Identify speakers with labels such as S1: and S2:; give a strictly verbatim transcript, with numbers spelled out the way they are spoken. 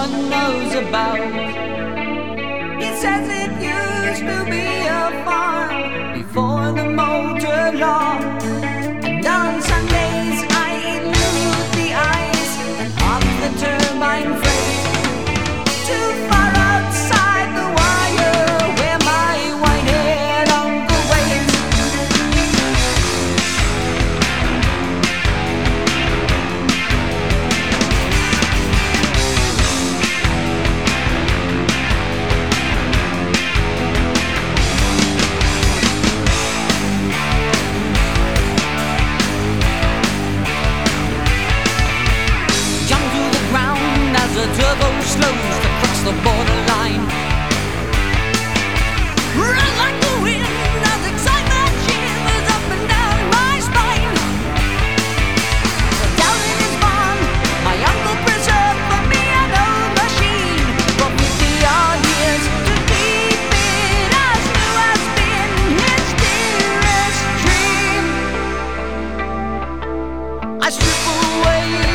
S1: one knows about. He says it used to be a farm before the motor law. And on Sundays I elude the ice and on the turbine freight too far outside the wire where my white-haired uncle waits. The turbo slows to cross the borderline. Run like the wind as excitement shivers up and down my spine. Down in his barn, my uncle preserved for me an old machine for fifty odd years to keep it as new has been his dearest dream. I strip away